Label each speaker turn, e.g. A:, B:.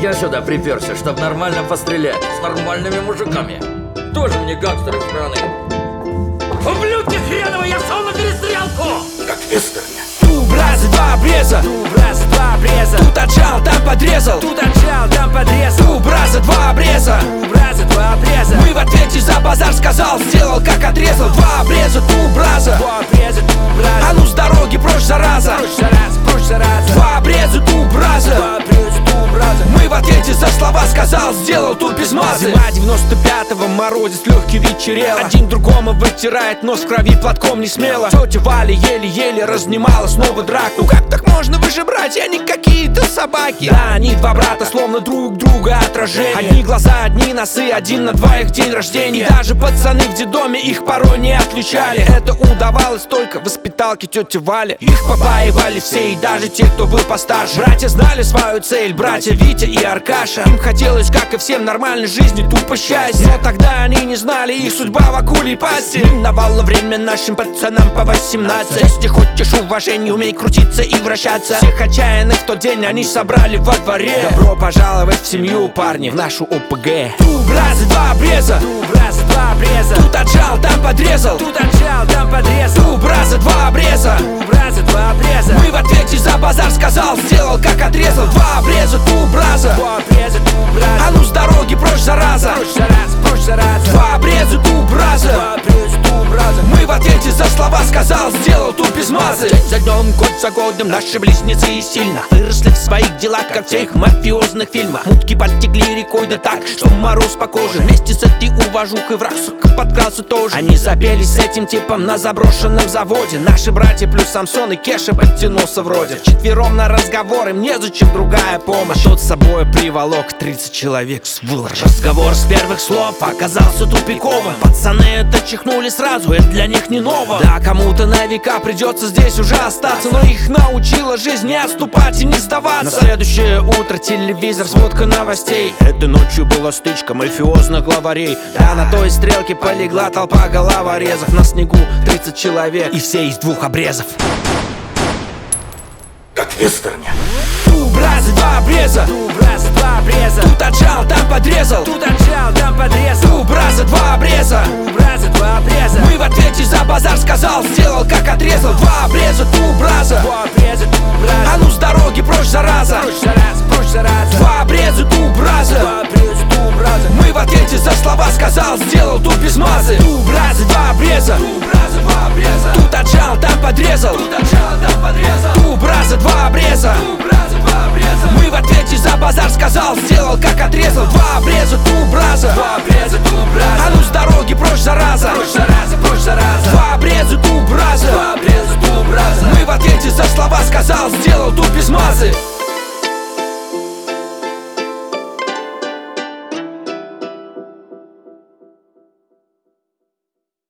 A: Я сюда приперся, чтоб нормально пострелять с нормальными мужиками. Тоже мне гангстеры страны. Ублюдки хреновые, я шел на перестрелку!
B: Как в вестерне.
C: Раза, два обреза, два обреза. Тут отжал, там подрезал, тут отжал, там подрезал. Раза, два обреза, два обреза. Мы в ответе за базар сказал, сделал, как отрезал. Два обреза, раза, а ну с дороги прочь, зараза. Два обреза, раза. Мы в ответе за слова сказал, сделал, тут без мазы. Зима 95-го, морозец легкий вечерело. Один другому вытирает нос в крови, платком не смело. Тетя Валя еле-еле разнимала снова драку. Ну как так можно, вы же братья, они какие-то собаки. Да, они два брата, словно друг друга отражение. Одни глаза, одни носы, один на двоих день рождения. И даже пацаны в детдоме их порой не отличали. Это удавалось только воспиталке тети Вали. Их побаивали все, и даже те, кто был постарше. Братья знали свою цель, братья Витя и Аркаша. Им хотелось, как и всем, нормальной жизни, тупо счастья. Но тогда они не знали, их судьба в акулей пасти. Миновало время нашим пацанам по 18. Если хочешь уважения, умей крутиться и вращаться. Всех отчаянных в тот день они собрали во дворе. Добро пожаловать в семью, парни, в нашу ОПГ. Раза, два обреза, два обреза. Тут отжал, там подрезал, тут отжал, там подрезал. Раза, два обреза, два обреза. Мы в ответе за базар сказал, сделал, как отрезал. Два обреза, раза, а ну с дороги прочь, зараза. Два обреза, раза. Мы в ответе за слова сказал, сделал, тут без мазы. День за днем, год за годом наши близнецы и сильно выросли в своих делах, как в тех мафиозных фильмах. Мутки подтекли рекой, да так, что мороз по коже. Вместе с этой уважухой враг, сука, подкрался тоже. Они запели с этим типом на заброшенном заводе. Наши братья плюс Самсон и Кеша подтянулся вроде. Вчетвером на разговор, им незачем другая помощь. Тот с собой приволок 30 человек, сволочь. Разговор с первых слов оказался тупиковым. Пацаны это чихнули сразу, это для них не ново. Да, кому-то на века придется здесь уже остаться, но их научила жизнь не отступать и не сдаваться. На следующее утро телевизор, сводка новостей. Этой ночью была стычка мафиозных главарей. Да, на той стрелке полегла толпа головорезов. На снегу 30 человек, и все из двух обрезов.
B: Как в вестерне.
C: Раза, два обреза, два обреза. Тут отжал, там подрезал, тут отжал, там подрезал. Раза, два обреза, два обреза. Мы в ответе за базар сказал, сделал, как отрезал. Два обреза, раза. А ну с дороги прочь, зараза. Два обреза, раза. Мы в ответе за слова сказал, сделал, тут без мазы. Раза, два обреза, тут отжал, там подрезал. Раза, два обреза. Мы в ответе за базар сказал, сделал, как отрезал. Два обреза, раза. А ну с дороги прочь, зараза. Два обреза, раза. Мы в ответе за слова сказал, сделал, тут без мазы.